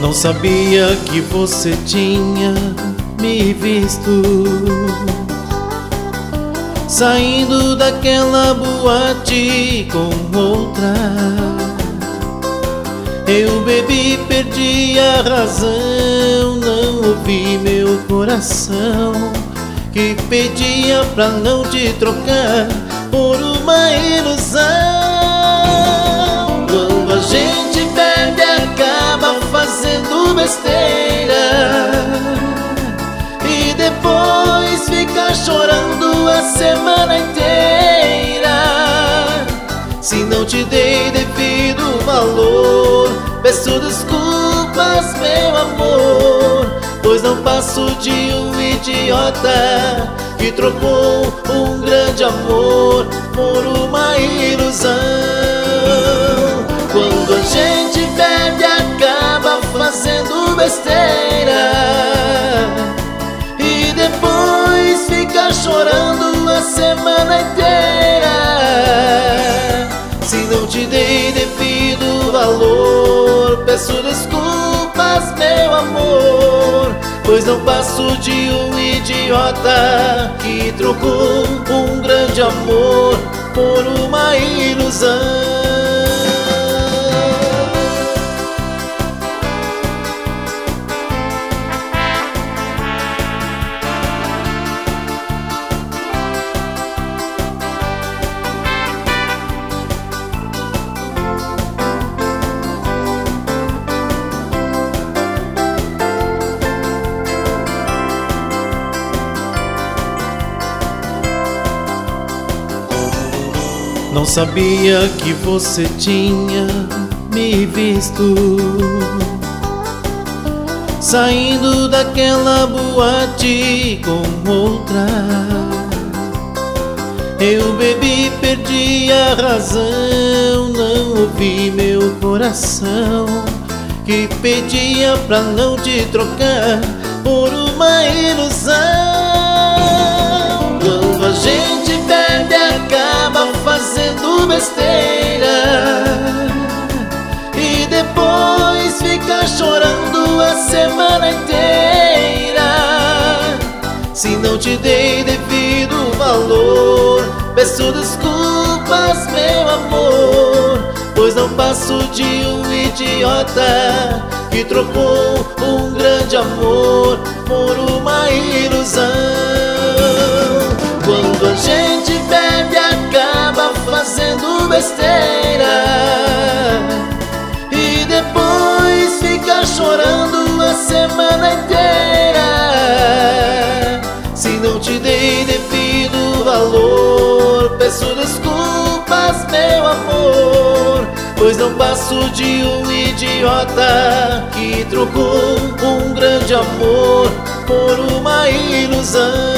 Não sabia que você tinha me visto saindo daquela boate com outra. Eu bebi, perdi a razão, não ouvi meu coração que pedia pra não te trocar por uma ilusão. Quando a gente bebe acaba fazendo besteira e depois fica chorando a semana inteira. Se não te dei devido valor, peço desculpas, meu amor, pois não passo de um idiota que trocou um grande amor por uma ilusão. Quando a gente bebe acaba fazendo besteira e depois fica chorando a semana inteira. Se não te dei devido valor, peço desculpas, meu amor, pois não passo de um idiota que trocou um grande amor por uma ilusão. Não sabia que você tinha me visto saindo daquela boate com outra. Eu bebi, perdi a razão, não ouvi meu coração que pedia pra não te trocar por uma ilusão. Quando a gente bebe acaba fazendo besteira e depois fica chorando a semana inteira. Se não te dei devido valor, peço desculpas, meu amor, pois não passo de um idiota que trocou um grande amor por uma ilusão. Quando a gente bebe acaba fazendo besteira e depois fica chorando a semana inteira. Se não te dei devido valor, peço desculpas, meu amor, pois não passo de um idiota que trocou um grande amor por uma ilusão.